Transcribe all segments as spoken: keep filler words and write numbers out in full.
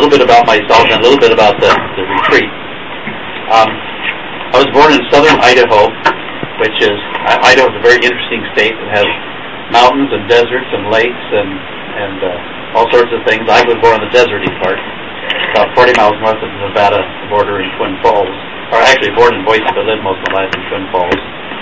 little bit about myself and a little bit about the, the retreat. Um, I was born in southern Idaho, which is, Idaho is a very interesting state. It has mountains and deserts and lakes and, and uh, all sorts of things. I was born in the deserty part, about forty miles north of the Nevada border in Twin Falls. Or actually born in Boise, but lived most of my life in Twin Falls.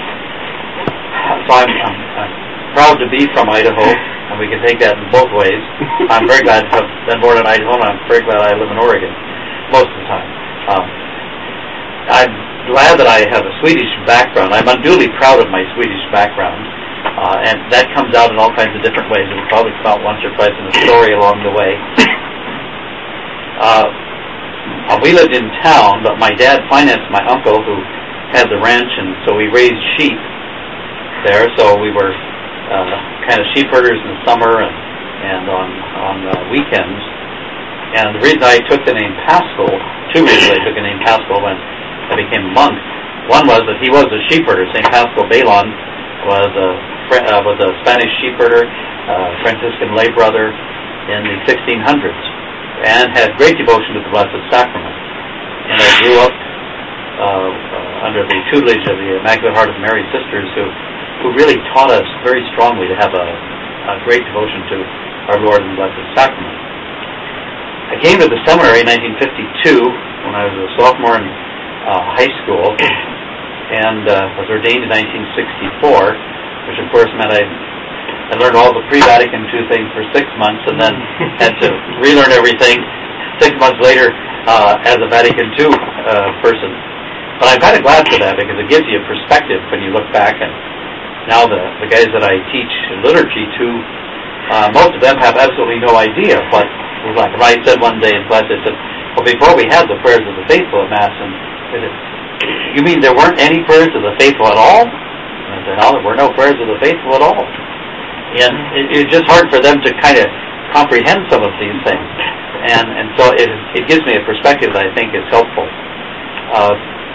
So I'm, I'm, I'm proud to be from Idaho, and we can take that in both ways. I'm very glad to have been born in Idaho, and I'm very glad I live in Oregon most of the time. Um, I'm glad that I have a Swedish background. I'm unduly proud of my Swedish background, uh, and that comes out in all kinds of different ways. It will probably come out once or twice in a story along the way. Uh, Uh, we lived in town, but my dad financed my uncle who had the ranch, and so we raised sheep there. So we were uh, kind of sheep herders in the summer and, and on, on uh, weekends. And the reason I took the name Paschal, two reasons I took the name Paschal when I became a monk. One was that he was a sheep herder. Saint Paschal Baylon was a, uh, was a Spanish sheep herder, uh, Franciscan lay brother in the sixteen hundreds. And had great devotion to the Blessed Sacrament. And I grew up uh, uh, under the tutelage of the Immaculate Heart of Mary Sisters, who, who really taught us very strongly to have a, a great devotion to our Lord and the Blessed Sacrament. I came to the seminary in nineteen fifty-two when I was a sophomore in uh, high school, and uh, was ordained in nineteen sixty-four, which of course meant I I learned all the pre-Vatican two things for six months and then had to relearn everything six months later uh, as a Vatican two uh, person. But I'm kind of glad for that because it gives you a perspective when you look back. And now the, the guys that I teach liturgy to, uh, most of them have absolutely no idea what it was like. I said one day in class, I said, well, before we had the prayers of the faithful at Mass, and I said, you mean there weren't any prayers of the faithful at all? And I said, no, there were no prayers of the faithful at all. And it, it's just hard for them to kind of comprehend some of these things. And and so it it gives me a perspective that I think is helpful. Uh,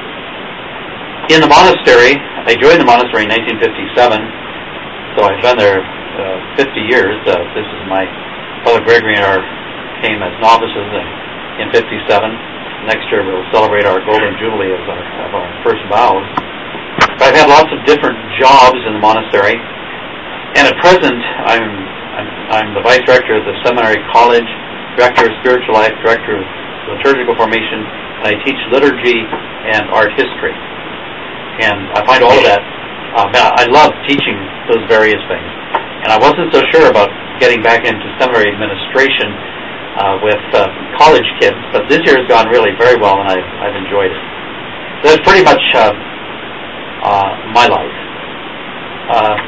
in the monastery, I joined the monastery in nineteen fifty-seven, so I've been there uh, fifty years. Uh, this is my Father Gregory and our came as novices in, in fifty-seven. Next year we'll celebrate our Golden Jubilee of our, of our first vows. But I've had lots of different jobs in the monastery. And at present, I'm, I'm I'm the vice director of the seminary college, director of spiritual life, director of liturgical formation, and I teach liturgy and art history. And I find all of that, uh, I love teaching those various things. And I wasn't so sure about getting back into seminary administration uh, with uh, college kids, but this year has gone really very well, and I've, I've enjoyed it. So that's pretty much uh, uh, my life. Uh,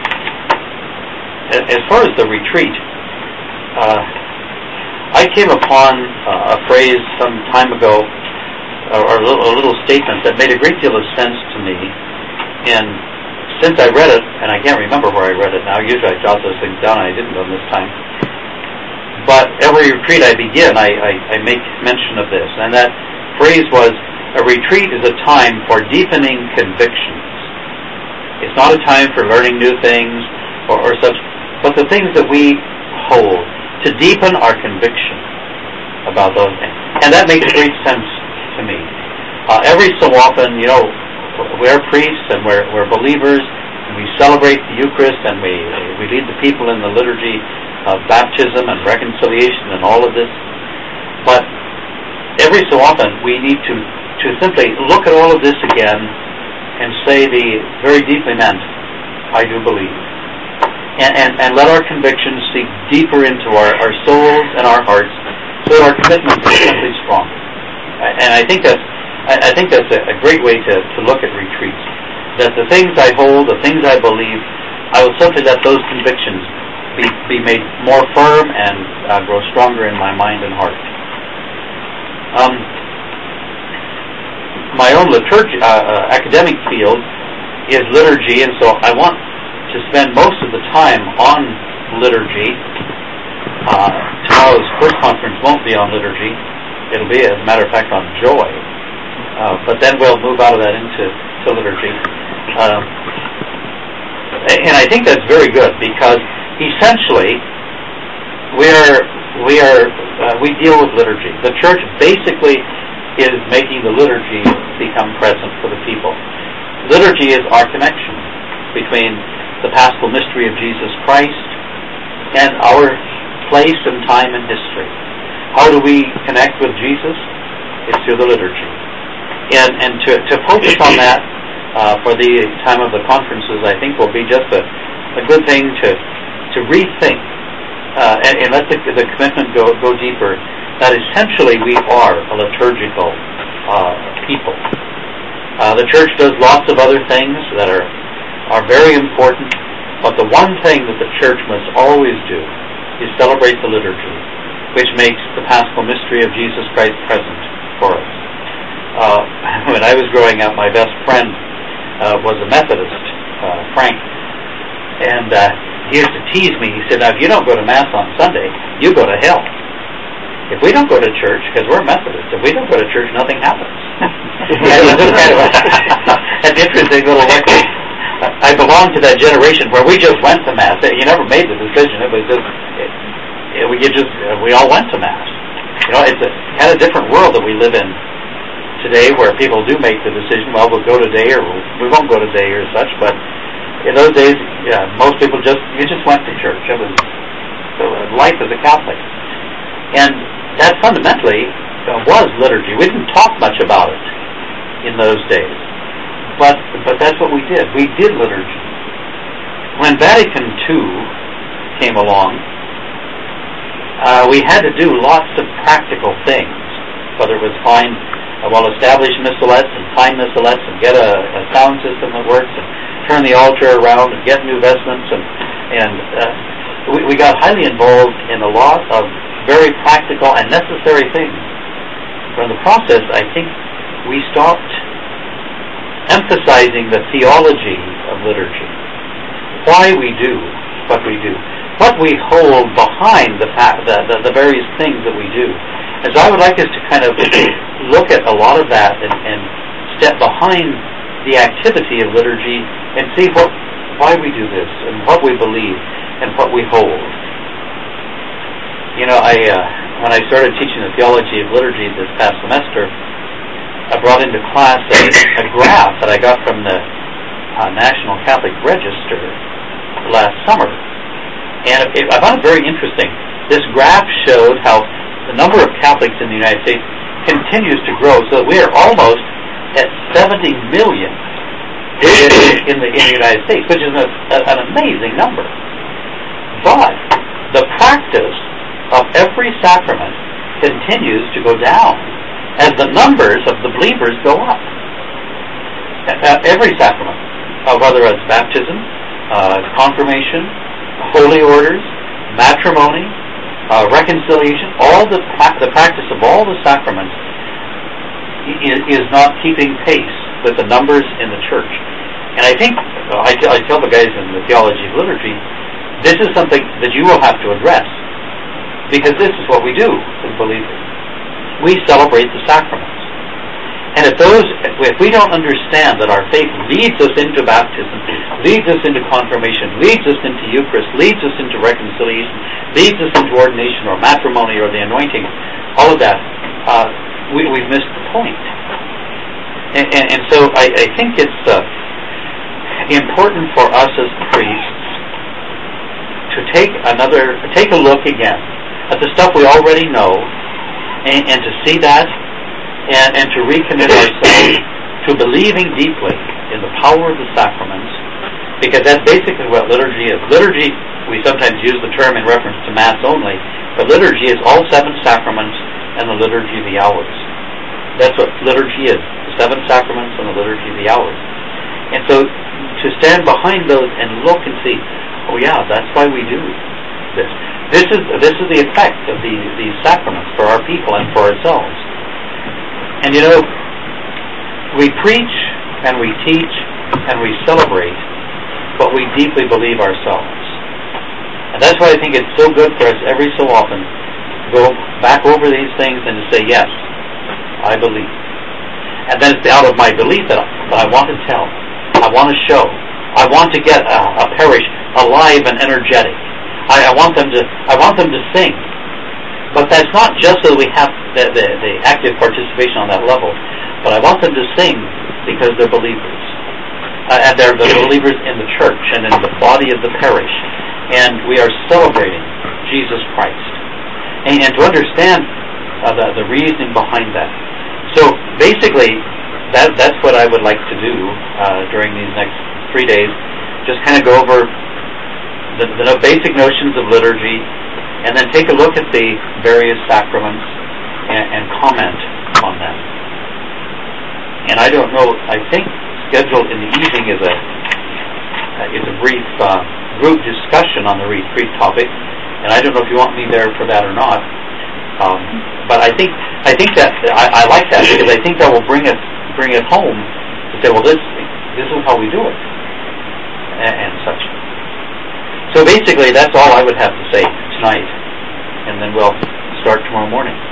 As far as the retreat, uh, I came upon uh, a phrase some time ago, or a little, a little statement that made a great deal of sense to me. And since I read it, and I can't remember where I read it now, usually I jot those things down, and I didn't on this time. But every retreat I begin, I, I, I make mention of this. And that phrase was, a retreat is a time for deepening convictions. It's not a time for learning new things or, or such, but the things that we hold, to deepen our conviction about those things. And that makes great sense to me. Uh, every so often, you know, we're priests and we're, we're believers, and we celebrate the Eucharist, and we we lead the people in the liturgy of baptism and reconciliation and all of this. But every so often, we need to, to simply look at all of this again and say the very deeply meant, I do believe. And, and, and let our convictions seep deeper into our, our souls and our hearts so that our commitment is simply stronger. And I think that's, I, I think that's a, a great way to, to look at retreats. That the things I hold, the things I believe, I will simply let those convictions be, be made more firm and uh, grow stronger in my mind and heart. Um, my own liturgy, uh, uh, academic field is liturgy, and so I want to spend most of the time on liturgy. Uh, tomorrow's first conference won't be on liturgy. It'll be, as a matter of fact, on joy. Uh, but then we'll move out of that into to liturgy. Um, and I think that's very good because essentially we're we are uh, we deal with liturgy. The church basically is making the liturgy become present for the people. Liturgy is our connection between the paschal mystery of Jesus Christ and our place and time in history. How do we connect with Jesus? It's through the liturgy. And, and to, to focus on that uh, for the time of the conferences, I think will be just a, a good thing to, to rethink uh, and, and let the, the commitment go, go deeper, that essentially we are a liturgical uh, people. Uh, the church does lots of other things that are, are very important, but the one thing that the church must always do is celebrate the liturgy, which makes the paschal mystery of Jesus Christ present for us. Uh, when I was growing up, my best friend uh, was a Methodist, uh, Frank, and uh, he used to tease me. He said, now, if you don't go to Mass on Sunday, you go to hell. If we don't go to church, because we're Methodists, if we don't go to church, nothing happens. It was just kind of a, an interesting little lecture. I belong to that generation where we just went to Mass. You never made the decision. It was just, it, it, we just, we all went to Mass. You know, it's a kind of different world that we live in today, where people do make the decision, well, we'll go today or we won't go today or such, but in those days, yeah, most people just, you just went to church. It was life as a Catholic. And that fundamentally was liturgy. We didn't talk much about it in those days, but but that's what we did. We did liturgy. When Vatican Two came along, uh, we had to do lots of practical things, whether it was find uh, well-established missalettes and find missalettes and get a, a sound system that works and turn the altar around and get new vestments, and and uh, we, we got highly involved in a lot of very practical and necessary things. But in the process, I think we stopped emphasizing the theology of liturgy, why we do what we do, what we hold behind the, fa- the, the, the various things that we do. And so I would like us to kind of look at a lot of that and, and step behind the activity of liturgy and see what, why we do this and what we believe and what we hold. You know, I uh, when I started teaching the theology of liturgy this past semester, I brought into class a, a graph that I got from the uh, National Catholic Register last summer. And it, I found it very interesting. This graph showed how the number of Catholics in the United States continues to grow, so that we are almost at seventy million in, in, the, in the United States, which is a, a, an amazing number. But the practice of every sacrament continues to go down as the numbers of the believers go up. Uh, every sacrament, uh, whether it's baptism, uh, confirmation, holy orders, matrimony, uh, reconciliation, all the pra- the practice of all the sacraments is, is not keeping pace with the numbers in the church. And I think, uh, I, t- I tell the guys in the theology of liturgy, this is something that you will have to address, because this is what we do as believers. We celebrate the sacraments. And if those, if we don't understand that our faith leads us into baptism, leads us into confirmation, leads us into Eucharist, leads us into reconciliation, leads us into ordination or matrimony or the anointing, all of that, uh, we, we've missed the point. And, and, and so I, I think it's uh, important for us as priests to take another, take a look again at the stuff we already know, and, and to see that, and, and to recommit ourselves to believing deeply in the power of the sacraments, because that's basically what liturgy is. Liturgy, we sometimes use the term in reference to Mass only, but liturgy is all seven sacraments and the liturgy of the hours. That's what liturgy is, the seven sacraments and the liturgy of the hours. And so to stand behind those and look and see, oh yeah, that's why we do this. This is this is the effect of these, these sacraments for our people and for ourselves. And you know, we preach and we teach and we celebrate what we deeply believe ourselves. And that's why I think it's so good for us every so often to go back over these things and to say, yes, I believe. And then it's out of my belief that I, that I want to tell, I want to show, I want to get a, a parish alive and energetic. I, I want them to I want them to sing. but that's not just so that we have the, the, the active participation on that level, but I want them to sing because they're believers. Uh, and they're the believers in the church and in the body of the parish. And we are celebrating Jesus Christ. And, and to understand uh, the, the reasoning behind that. So basically, that, that's what I would like to do uh, during these next three days. Just kind of go over the, the basic notions of liturgy, and then take a look at the various sacraments and, and comment on them. And I don't know, I think scheduled in the evening is a uh, is a brief uh, group discussion on the retreat topic, and I don't know if you want me there for that or not. Um, but I think I think that I, I like that because I think that will bring us bring it home to say, well, this this is how we do it, and, and such. So basically, that's all I would have to say tonight, and then we'll start tomorrow morning.